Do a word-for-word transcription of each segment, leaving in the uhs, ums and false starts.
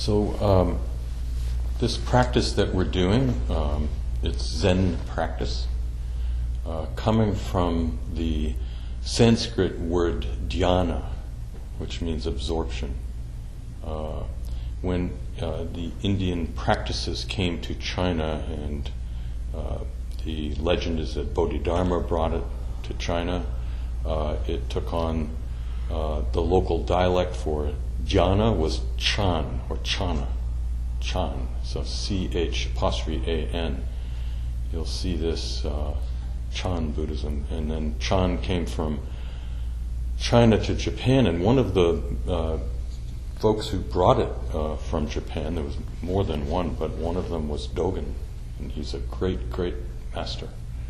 So um, this practice that we're doing, um, it's Zen practice, uh, coming from the Sanskrit word dhyana, which means absorption. Uh, when uh, the Indian practices came to China, and uh, the legend is that Bodhidharma brought it to China, uh, it took on uh, the local dialect for it. Dhyana was Chan or Chana, Chan, so C H apostrophe A N. You'll see this uh, Chan Buddhism, and then Chan came from China to Japan, and one of the uh, folks who brought it uh, from Japan, there was more than one, but one of them was Dogen, and he's a great, great master.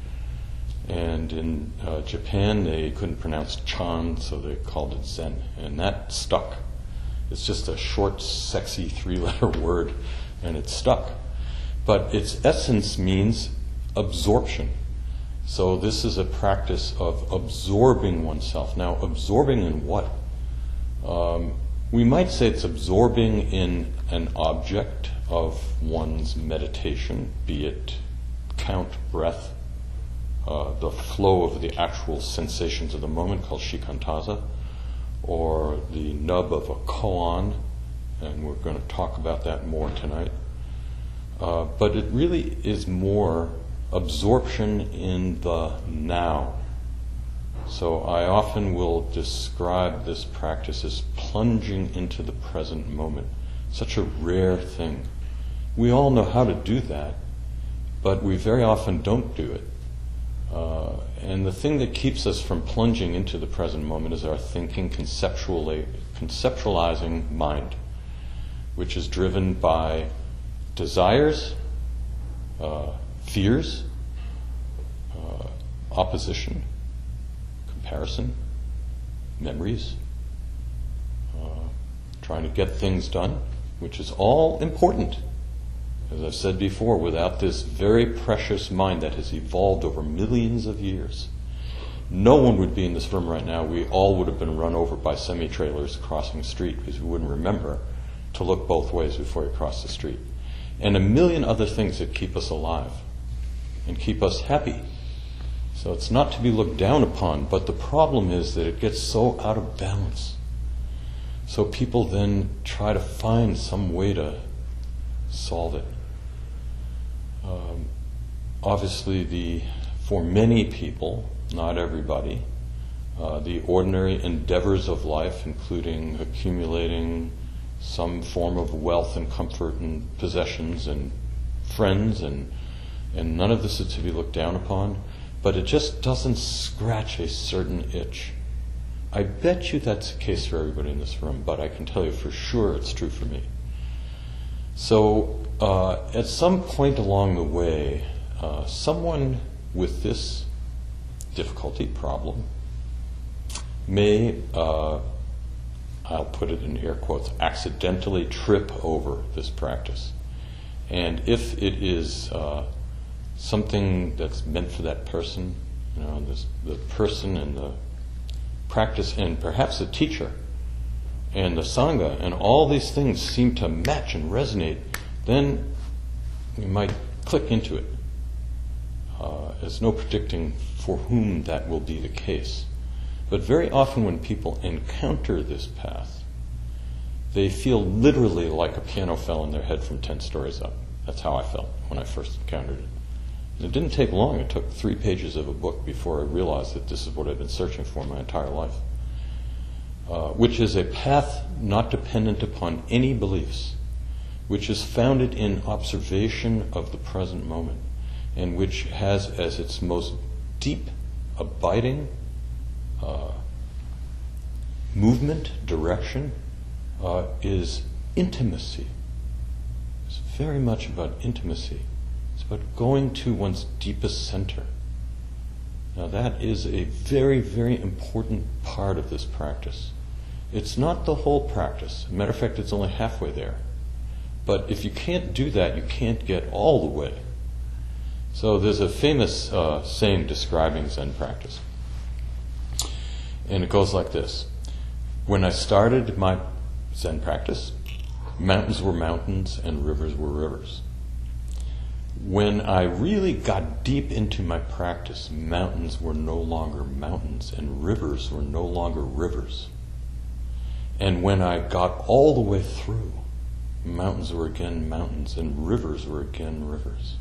And in uh, Japan, they couldn't pronounce Chan, so they called it Zen, and that stuck. It's just a short, sexy three-letter word, and it stuck. But its essence means absorption. So this is a practice of absorbing oneself. Now, absorbing in what? Um, we might say it's absorbing in an object of one's meditation, be it count, breath, uh, the flow of the actual sensations of the moment called shikantaza, or the nub of a koan, and we're going to talk about that more tonight. Uh, but it really is more absorption in the now. So I often will describe this practice as plunging into the present moment. Such a rare thing. We all know how to do that, but we very often don't do it. Uh, and the thing that keeps us from plunging into the present moment is our thinking, conceptually, conceptualizing mind, which is driven by desires, uh, fears, uh, opposition, comparison, memories, uh, trying to get things done, which is all important. As I've said before, without this very precious mind that has evolved over millions of years, no one would be in this room right now. We all would have been run over by semi-trailers crossing the street because we wouldn't remember to look both ways before you cross the street. And a million other things that keep us alive and keep us happy. So it's not to be looked down upon, but the problem is that it gets so out of balance. So people then try to find some way to solve it. Um, obviously, the for many people, not everybody, uh, the ordinary endeavors of life, including accumulating some form of wealth and comfort and possessions and friends, and and none of this is to be looked down upon, but it just doesn't scratch a certain itch. I bet you that's the case for everybody in this room, but I can tell you for sure it's true for me. So uh, at some point along the way, uh, someone with this difficulty, problem, may, uh, I'll put it in air quotes, accidentally trip over this practice. And if it is uh, something that's meant for that person, you know, this, the person and the practice, and perhaps the teacher, and the Sangha, and all these things seem to match and resonate, then we might click into it. Uh, there's no predicting for whom that will be the case. But very often when people encounter this path, they feel literally like a piano fell on their head from ten stories up. That's how I felt when I first encountered it. And it didn't take long. It took three pages of a book before I realized that this is what I've been searching for my entire life. Uh, which is a path not dependent upon any beliefs, which is founded in observation of the present moment, and which has as its most deep, abiding uh, movement, direction, uh, is intimacy. It's very much about intimacy. It's about going to one's deepest center. Now that is a very, very important part of this practice. It's not the whole practice. As a matter of fact, it's only halfway there. But if you can't do that, you can't get all the way. So there's a famous uh, saying describing Zen practice. And it goes like this. When I started my Zen practice, mountains were mountains and rivers were rivers. When I really got deep into my practice, mountains were no longer mountains and rivers were no longer rivers. And when I got all the way through, mountains were again mountains and rivers were again rivers.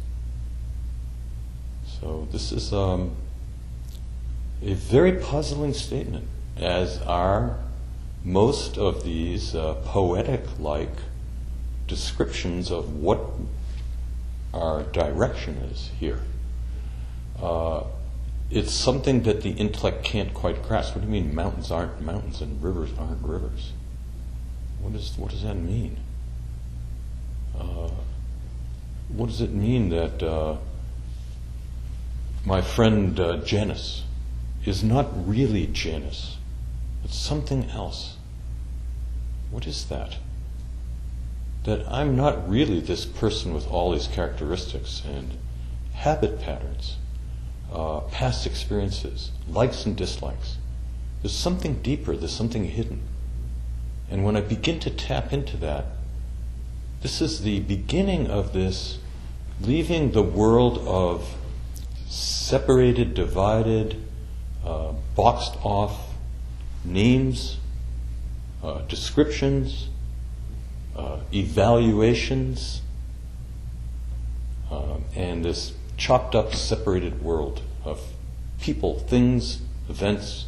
So this is um, a very puzzling statement, as are most of these uh, poetic-like descriptions of what our direction is here. Uh, it's something that the intellect can't quite grasp. What do you mean mountains aren't mountains and rivers aren't rivers? What is what does that mean? Uh, what does it mean that uh, my friend uh, Janus is not really Janus? It's something else. What is that? That I'm not really this person with all these characteristics and habit patterns, uh, past experiences, likes and dislikes. There's something deeper, there's something hidden. And when I begin to tap into that, this is the beginning of this leaving the world of separated, divided, uh, boxed off names, uh, descriptions, uh, evaluations, uh, and this chopped up, separated world of people, things, events.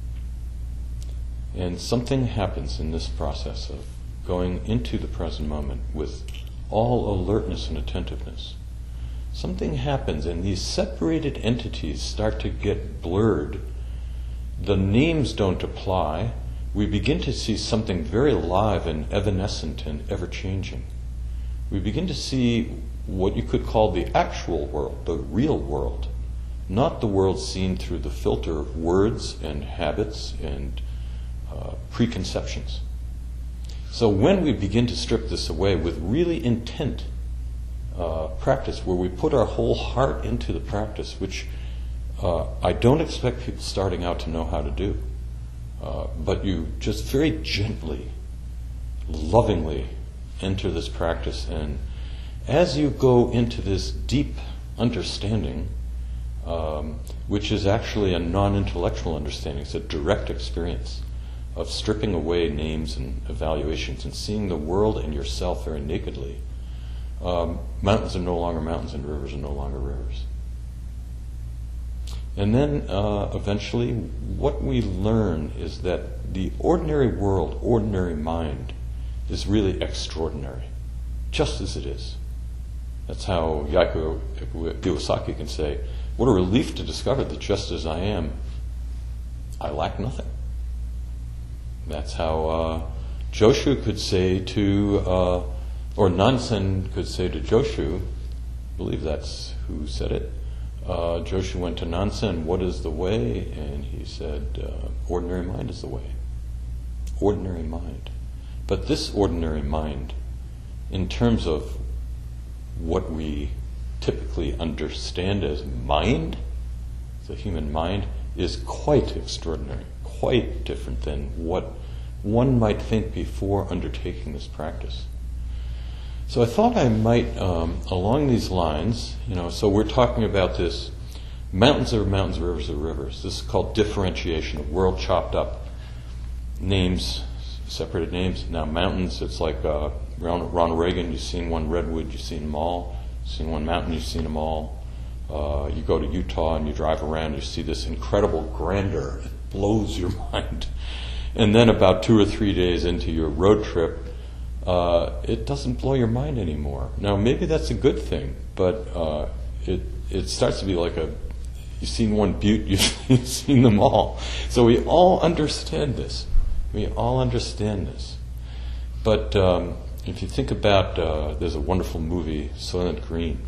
And something happens in this process of going into the present moment with all alertness and attentiveness. Something happens and these separated entities start to get blurred. The names don't apply. We begin to see something very alive and evanescent and ever-changing. We begin to see what you could call the actual world, the real world, not the world seen through the filter of words and habits and uh, preconceptions. So when we begin to strip this away with really intent uh, practice, where we put our whole heart into the practice, which uh, I don't expect people starting out to know how to do, uh, but you just very gently, lovingly enter this practice, and as you go into this deep understanding, um, which is actually a non-intellectual understanding, it's a direct experience of stripping away names and evaluations and seeing the world and yourself very nakedly. Um, mountains are no longer mountains and rivers are no longer rivers. And then uh, eventually what we learn is that the ordinary world, ordinary mind, is really extraordinary, just as it is. That's how Yaiko Iwasaki can say, what a relief to discover that just as I am, I lack nothing. That's how uh, Joshu could say to, uh, or Nansen could say to Joshu, I believe that's who said it. Uh, Joshu went to Nansen, what is the way? And he said, uh, ordinary mind is the way. Ordinary mind. But this ordinary mind, in terms of what we typically understand as mind, the human mind, is quite extraordinary, quite different than what one might think before undertaking this practice. So I thought I might, um, along these lines, you know, so we're talking about this, mountains are mountains, rivers are rivers. This is called differentiation, a world chopped up, names, separated names. Now mountains, it's like uh, Ronald, Ronald Reagan, you've seen one redwood, you've seen them all. You've seen one mountain, you've seen them all. Uh, you go to Utah and you drive around, you see this incredible grandeur. It blows your mind. And then about two or three days into your road trip, uh, it doesn't blow your mind anymore. Now maybe that's a good thing, but uh, it it starts to be like a, you've seen one butte, you've, you've seen them all. So we all understand this. We all understand this. But um, if you think about, uh, there's a wonderful movie, Soylent Green.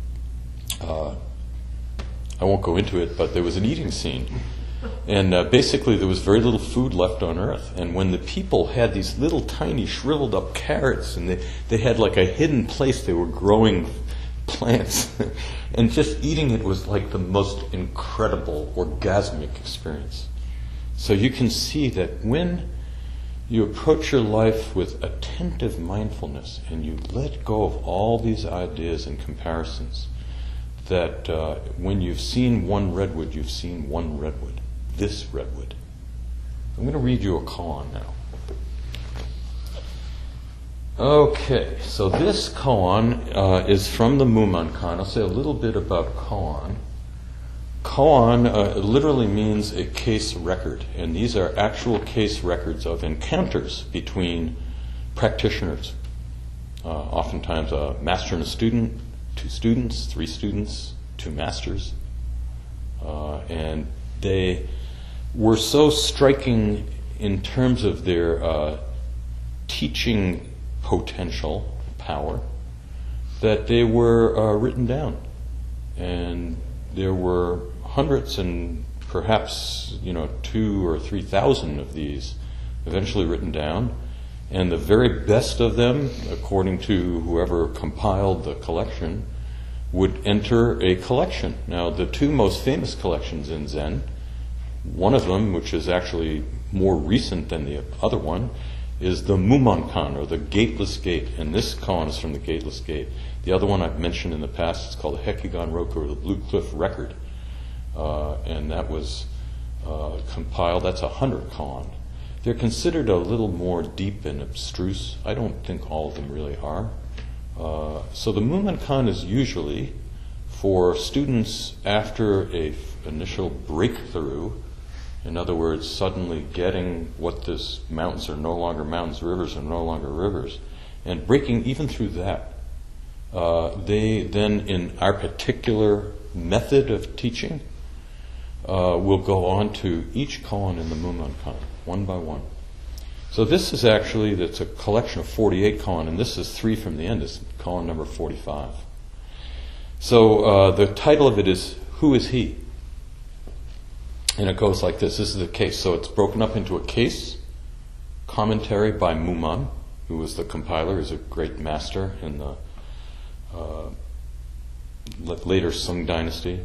Uh, I won't go into it, but there was an eating scene. And uh, basically there was very little food left on earth. And when the people had these little tiny shriveled up carrots, and they, they had like a hidden place they were growing plants, and just eating it was like the most incredible orgasmic experience. So you can see that when you approach your life with attentive mindfulness, and you let go of all these ideas and comparisons that uh, when you've seen one redwood, you've seen one redwood, this redwood. I'm going to read you a koan now. Okay, so this koan uh, is from the Mumonkan. I'll say a little bit about koan. Koan uh, literally means a case record, and these are actual case records of encounters between practitioners. Uh, oftentimes a master and a student, two students, three students, two masters. Uh, and they were so striking in terms of their uh, teaching potential, power, that they were uh, written down. And there were hundreds and perhaps, you know, two or three thousand of these eventually written down. And the very best of them, according to whoever compiled the collection, would enter a collection. Now, the two most famous collections in Zen, one of them, which is actually more recent than the other one, is the Mumonkan, or the Gateless Gate. And this koan is from the Gateless Gate. The other one I've mentioned in the past is called the Hekigan Roku, or the Blue Cliff Record. Uh, and that was uh, compiled, that's a hundred koan. They're considered a little more deep and abstruse. I don't think all of them really are. Uh, so the Mumonkan is usually for students after a f- initial breakthrough. In other words, suddenly getting what this mountains are no longer mountains, rivers are no longer rivers, and breaking even through that. Uh, they then, in our particular method of teaching, uh, will go on to each koan in the Mumonkan, one by one. So this is actually, that's a collection of forty-eight koan, and this is three from the end, this is koan number forty-five. So uh, the title of it is, Who is He? And it goes like this. This is a case. So it's broken up into a case, commentary by Mumon, who was the compiler, is a great master in the uh, later Sung dynasty,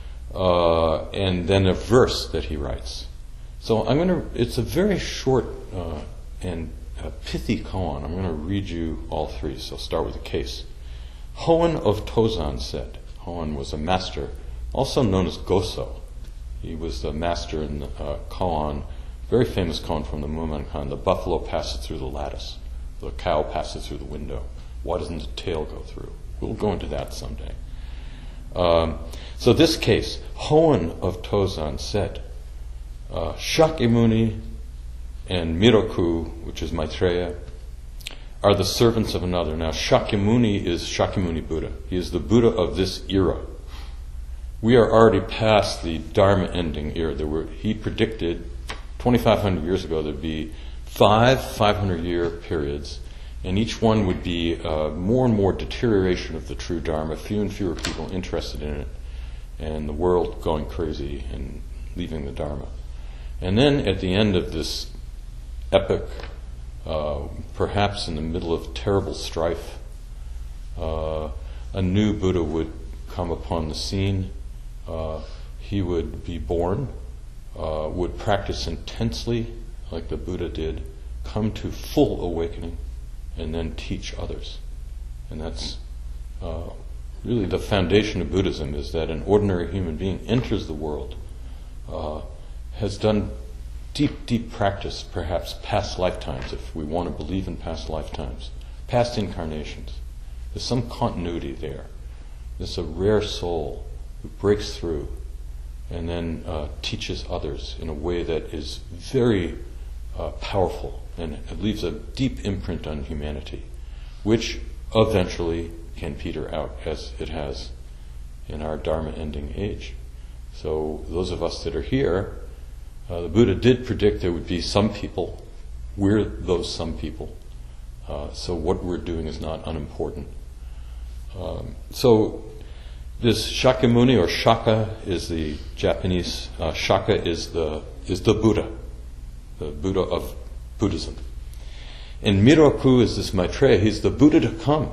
uh, and then a verse that he writes. So I'm going to. It's a very short uh, and uh, pithy koan. I'm going to read you all three. So I'll start with the case. Hoen of Tozan said. Hoen was a master, also known as Goso. He was the master in the uh, koan, very famous koan from the Mumonkan. The buffalo passes through the lattice. The cow passes through the window. Why doesn't the tail go through? We'll go into that someday. Um, so this case, Hoen of Tozan said, uh, Shakyamuni and Miroku, which is Maitreya, are the servants of another. Now Shakyamuni is Shakyamuni Buddha. He is the Buddha of this era. We are already past the Dharma ending era. There were, he predicted twenty-five hundred years ago there'd be five five hundred year periods, and each one would be uh, more and more deterioration of the true Dharma, fewer and fewer people interested in it, and the world going crazy and leaving the Dharma. And then at the end of this epic, uh, perhaps in the middle of terrible strife, uh, a new Buddha would come upon the scene. Uh, he would be born, uh, would practice intensely like the Buddha did, come to full awakening, and then teach others. And that's uh, really the foundation of Buddhism, is that an ordinary human being enters the world, uh, has done deep, deep practice, perhaps past lifetimes, if we want to believe in past lifetimes, past incarnations. There's some continuity there. There's a rare soul who breaks through and then uh, teaches others in a way that is very uh, powerful, and it leaves a deep imprint on humanity, which eventually can peter out, as it has in our Dharma ending age. So those of us that are here, uh, the Buddha did predict there would be some people. We're those some people. Uh, so what we're doing is not unimportant. Um, so this Shakyamuni, or Shaka is the Japanese, uh, Shaka is the is the Buddha, the Buddha of Buddhism. And Miroku is this Maitreya, he's the Buddha to come.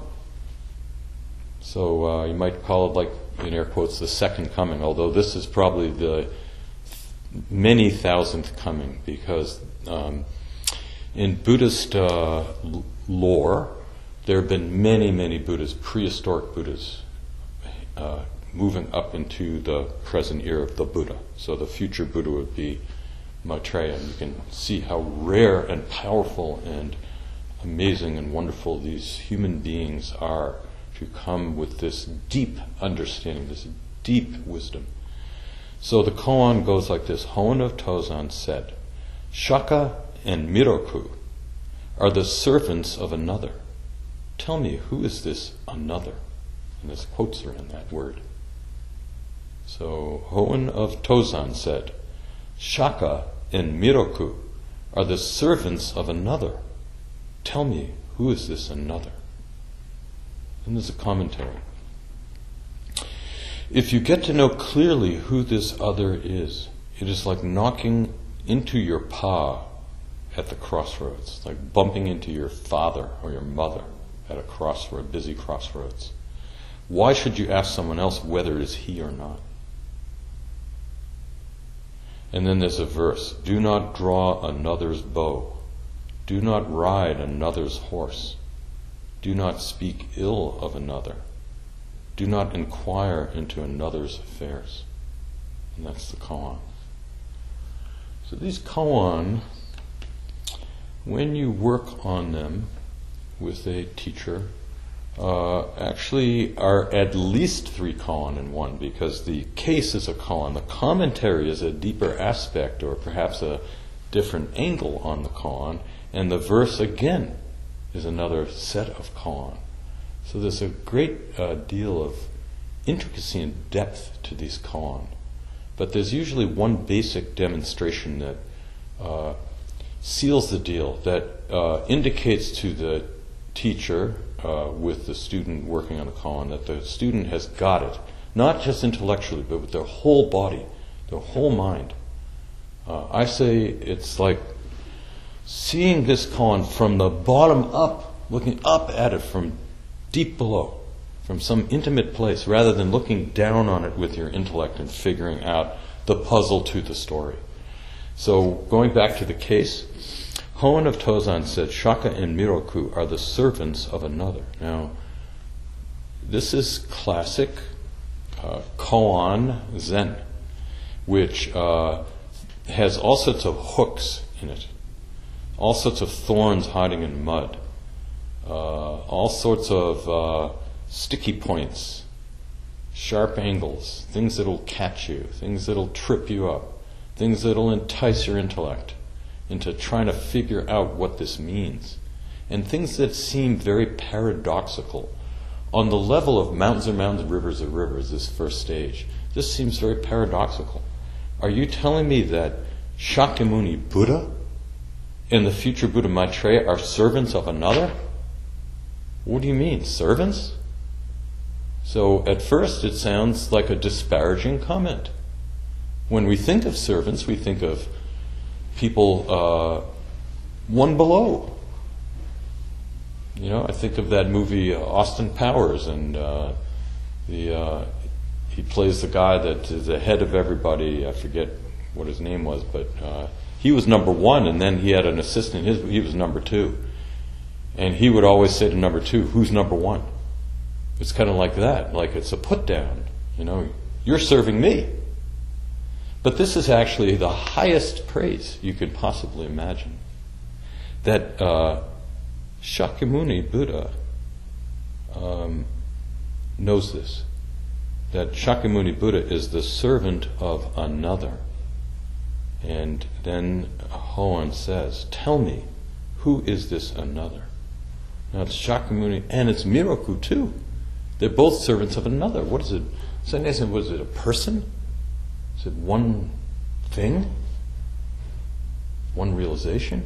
So uh, you might call it, like, in air quotes, the second coming, although this is probably the many thousandth coming, because um, In Buddhist uh, lore, there have been many, many Buddhas, prehistoric Buddhas, uh, moving up into the present era of the Buddha. So the future Buddha would be Maitreya. And you can see how rare and powerful and amazing and wonderful these human beings are to come with this deep understanding, this deep wisdom. So the koan goes like this. Hoenn of Tozan said, Shaka and Miroku are the servants of another. Tell me, who is this another? And there's quotes around that word. So Hoenn of Tozan said, Shaka and Miroku are the servants of another. Tell me, who is this another? And there's a commentary. If you get to know clearly who this other is, it is like knocking into your pa at the crossroads, like bumping into your father or your mother at a crossroad, busy crossroads. Why should you ask someone else whether it is he or not? And then there's a verse, do not draw another's bow, do not ride another's horse, do not speak ill of another, do not inquire into another's affairs. And that's the koan. So these koan, when you work on them with a teacher, uh, actually are at least three koan in one, because the case is a koan, the commentary is a deeper aspect or perhaps a different angle on the koan, and the verse again is another set of koan. So there's a great uh, deal of intricacy and depth to these koan. But there's usually one basic demonstration that uh, seals the deal, that uh, indicates to the teacher uh, with the student working on the koan that the student has got it, not just intellectually, but with their whole body, their whole mind. Uh, I say it's like seeing this koan from the bottom up, looking up at it from deep below, from some intimate place, rather than looking down on it with your intellect and figuring out the puzzle to the story. So going back to the case, Hoenn of Tozan said, Shaka and Miroku are the servants of another. Now, this is classic uh, koan Zen, which uh, has all sorts of hooks in it, all sorts of thorns hiding in mud, uh, all sorts of uh, sticky points, sharp angles, things that'll catch you, things that'll trip you up, things that'll entice your intellect into trying to figure out what this means, and things that seem very paradoxical. On the level of mountains are mountains, rivers are rivers, this first stage, this seems very paradoxical. Are you telling me that Shakyamuni Buddha and the future Buddha Maitreya are servants of another? What do you mean, servants? So at first it sounds like a disparaging comment. When we think of servants, we think of people uh, one below. You know, I think of that movie uh, Austin Powers, and uh, the uh, he plays the guy that is the head of everybody. I forget what his name was, but uh, he was number one, and then he had an assistant. His, he was number two, and he would always say to number two, "Who's number one?" It's kind of like that, like it's a put down. You know, you're serving me. But this is actually the highest praise you could possibly imagine. That uh, Shakyamuni Buddha um, knows this. That Shakyamuni Buddha is the servant of another. And then Hoenn says, tell me, who is this another? Now it's Shakyamuni, and it's Miroku too. They're both servants of another. What is it? Was it a person? Is it one thing? One realization?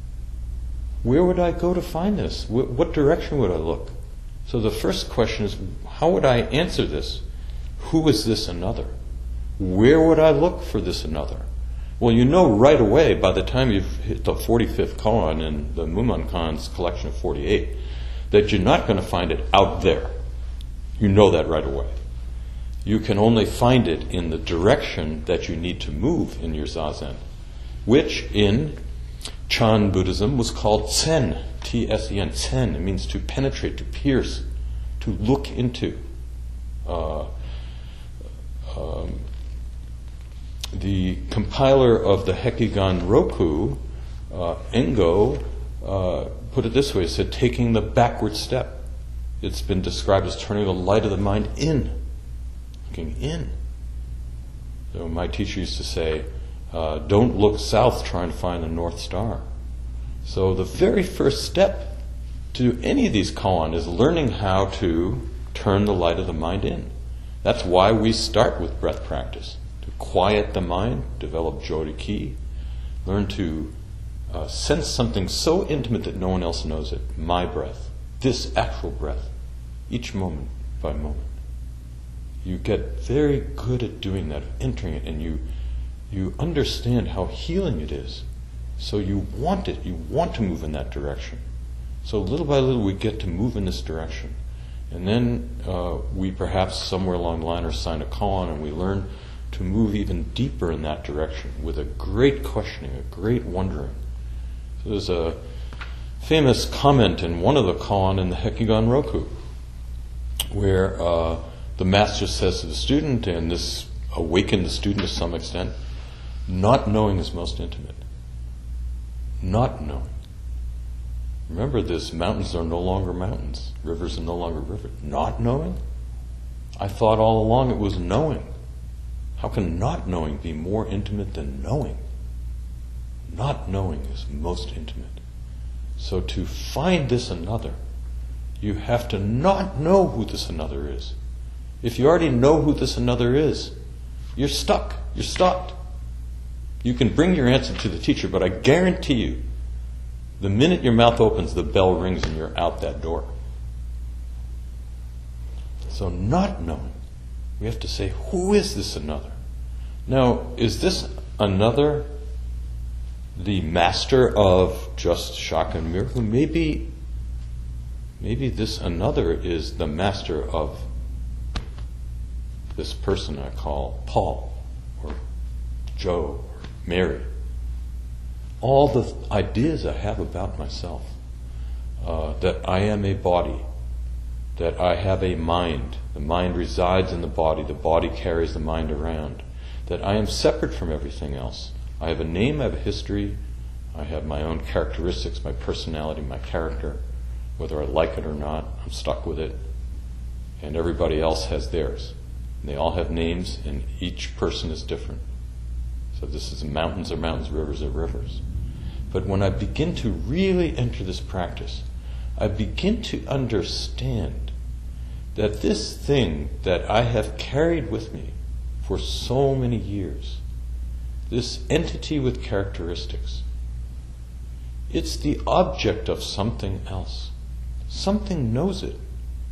Where would I go to find this? Wh- what direction would I look? So the first question is, how would I answer this? Who is this another? Where would I look for this another? Well, you know right away, by the time you've hit the forty-fifth koan in the Mumonkan's collection of forty-eight, that you're not going to find it out there. You know that right away. You can only find it in the direction that you need to move in your zazen, which in Chan Buddhism was called Tsen, T S E N, Tsen. It means to penetrate, to pierce, to look into. Uh, um, the compiler of the Hekigan Roku, uh, Engo, uh, put it this way, it said, taking the backward step. It's been described as turning the light of the mind in, looking in. So my teacher used to say, uh, don't look south trying to find the North Star. So the very first step to any of these koan is learning how to turn the light of the mind in. That's why we start with breath practice. To quiet the mind, develop Joriki, learn to uh, sense something so intimate that no one else knows it. My breath, this actual breath, each moment by moment. You get very good at doing that, entering it, and you you understand how healing it is. So you want it, you want to move in that direction. So little by little we get to move in this direction. And then uh, we perhaps somewhere along the line are assigned a koan and we learn to move even deeper in that direction with a great questioning, a great wondering. So there's a famous comment in one of the koan in the Hekigan Roku where uh, the master says to the student, and this awakened the student to some extent, not knowing is most intimate. Not knowing. Remember this, mountains are no longer mountains, rivers are no longer rivers. Not knowing? I thought all along it was knowing. How can not knowing be more intimate than knowing? Not knowing is most intimate. So to find this another, you have to not know who this another is. If you already know who this another is, you're stuck, you're stopped. You can bring your answer to the teacher, but I guarantee you, the minute your mouth opens, the bell rings and you're out that door. So not knowing, we have to say, who is this another? Now, is this another the master of just Shaka and miracle? Maybe, maybe this another is the master of this person I call Paul or Joe or Mary. All the ideas I have about myself, uh, that I am a body, that I have a mind, the mind resides in the body, the body carries the mind around, that I am separate from everything else. I have a name, I have a history, I have my own characteristics, my personality, my character. Whether I like it or not, I'm stuck with it. And everybody else has theirs. And they all have names, and each person is different. So this is mountains are mountains, rivers are rivers. But when I begin to really enter this practice, I begin to understand that this thing that I have carried with me for so many years, this entity with characteristics, it's the object of something else. Something knows it.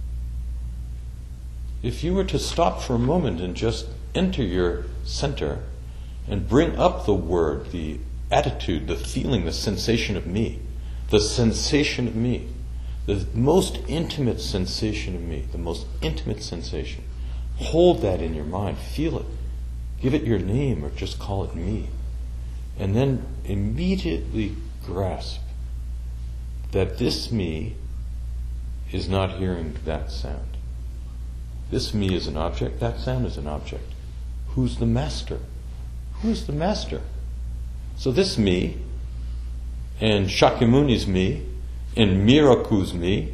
If you were to stop for a moment and just enter your center and bring up the word, the attitude, the feeling, the sensation of me, the sensation of me, the most intimate sensation of me, the most intimate sensation, hold that in your mind, feel it, give it your name or just call it me, and then immediately grasp that this me is not hearing that sound. This me is an object, that sound is an object. Who's the master? Who's the master? So this me, and Shakyamuni's me, and Miraku's me,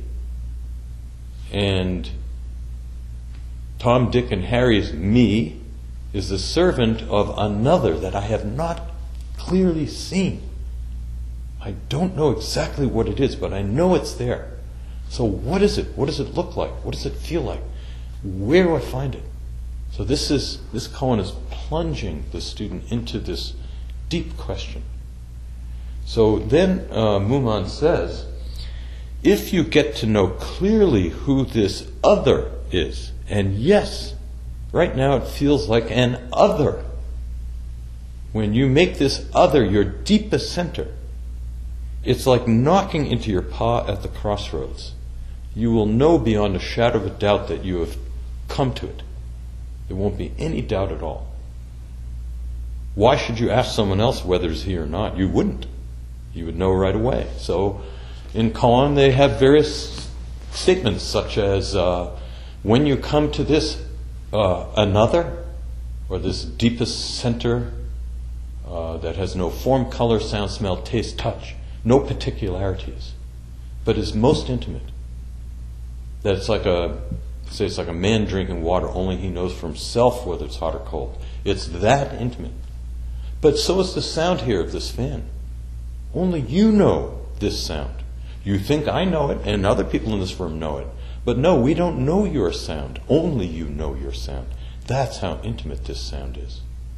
and Tom, Dick, and Harry's me is the servant of another that I have not clearly seen. I don't know exactly what it is, but I know it's there. So what is it? What does it look like? What does it feel like? Where do I find it? So this is this koan is plunging the student into this deep question. So then uh, Muman says, if you get to know clearly who this other is, and yes, right now it feels like an other. When you make this other your deepest center, it's like knocking into your paw at the crossroads. You will know beyond a shadow of a doubt that you have come to it. There won't be any doubt at all. Why should you ask someone else whether it's he or not? You wouldn't. You would know right away. So in koan they have various statements such as, uh, when you come to this uh, another, or this deepest center uh, that has no form, color, sound, smell, taste, touch, no particularities, but is most intimate. That it's like a, say it's like a man drinking water, only he knows for himself whether it's hot or cold. It's that intimate. But so is the sound here of this fan. Only you know this sound. You think I know it, and other people in this room know it. But no, we don't know your sound. Only you know your sound. That's how intimate this sound is.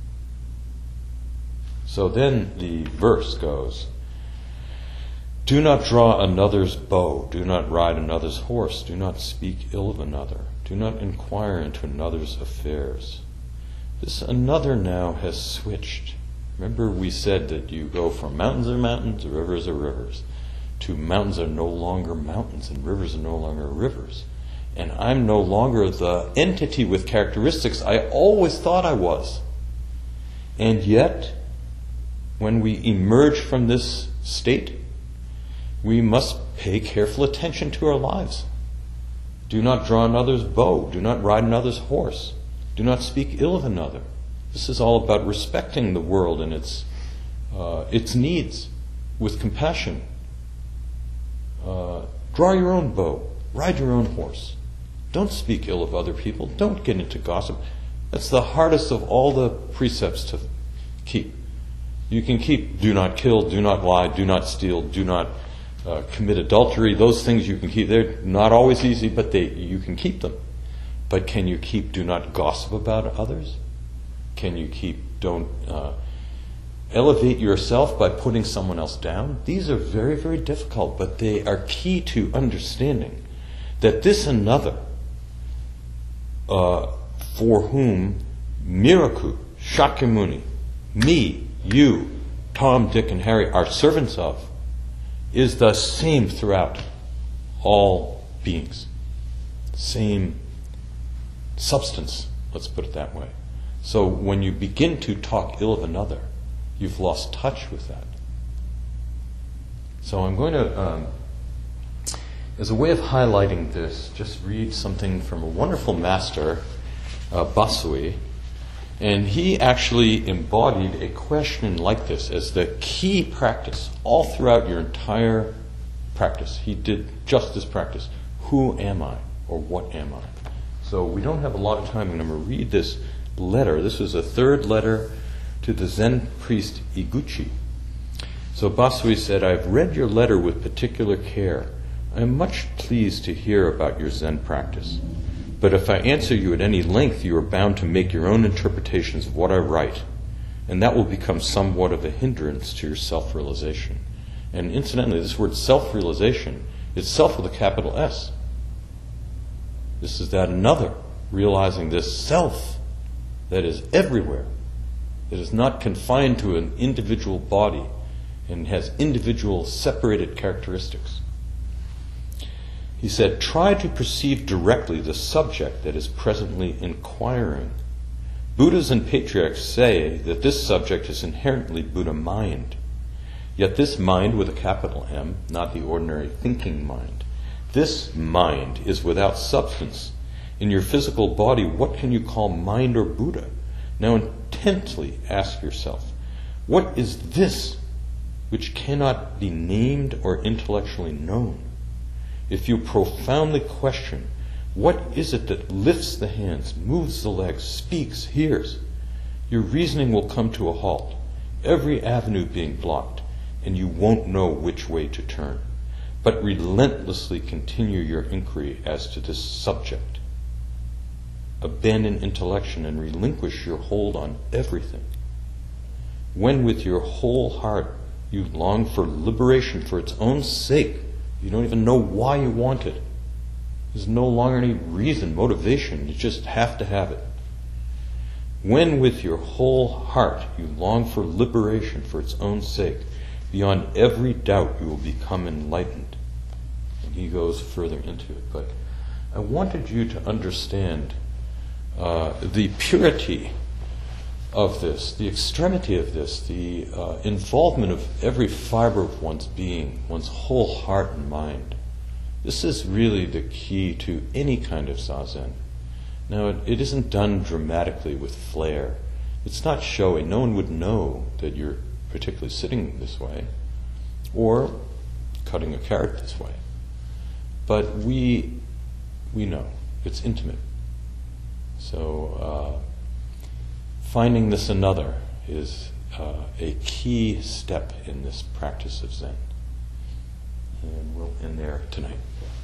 So then the verse goes, do not draw another's bow, do not ride another's horse, do not speak ill of another, do not inquire into another's affairs. This another now has switched. Remember we said that you go from mountains are mountains, rivers are rivers, to mountains are no longer mountains and rivers are no longer rivers. And I'm no longer the entity with characteristics I always thought I was. And yet, when we emerge from this state, we must pay careful attention to our lives. Do not draw another's bow. Do not ride another's horse. Do not speak ill of another. This is all about respecting the world and its uh, its needs with compassion. Uh, draw your own bow. Ride your own horse. Don't speak ill of other people. Don't get into gossip. That's the hardest of all the precepts to keep. You can keep do not kill, do not lie, do not steal, do not uh, commit adultery. Those things you can keep. They're not always easy, but they you can keep them. But can you keep do not gossip about others? Can you keep don't uh, elevate yourself by putting someone else down? These are very, very difficult, but they are key to understanding that this another, uh, for whom Miraku, Shakyamuni, me, you, Tom, Dick, and Harry are servants of, is the same throughout all beings. Same substance, let's put it that way. So when you begin to talk ill of another, you've lost touch with that. So I'm going to, um, as a way of highlighting this, just read something from a wonderful master, uh, Basui. And he actually embodied a question like this as the key practice all throughout your entire practice. He did just this practice. Who am I? Or what am I? So we don't have a lot of time, and I'm going to read this letter. This is a third letter to the Zen priest Iguchi. So Basui said, I've read your letter with particular care. I am much pleased to hear about your Zen practice. But if I answer you at any length, you are bound to make your own interpretations of what I write, and that will become somewhat of a hindrance to your self-realization. And incidentally, this word self-realization is self with a capital S. This is that another, realizing this self that is everywhere, that is not confined to an individual body and has individual separated characteristics. He said, try to perceive directly the subject that is presently inquiring. Buddhas and patriarchs say that this subject is inherently Buddha mind. Yet this mind with a capital M, not the ordinary thinking mind, this mind is without substance. In your physical body, what can you call mind or Buddha? Now intently ask yourself, what is this which cannot be named or intellectually known? If you profoundly question, what is it that lifts the hands, moves the legs, speaks, hears, your reasoning will come to a halt, every avenue being blocked, and you won't know which way to turn. But relentlessly continue your inquiry as to this subject. Abandon intellection and relinquish your hold on everything. When with your whole heart you long for liberation for its own sake, you don't even know why you want it. There's no longer any reason, motivation. You just have to have it. When with your whole heart you long for liberation for its own sake, beyond every doubt you will become enlightened. And he goes further into it. But I wanted you to understand uh, the purity of this, the extremity of this, the uh, involvement of every fiber of one's being, one's whole heart and mind. This is really the key to any kind of zazen. Now, it, it isn't done dramatically with flair. It's not showy. No one would know that you're particularly sitting this way or cutting a carrot this way. But we we know. It's intimate. So uh, finding this another is uh, a key step in this practice of Zen. And we'll end there tonight.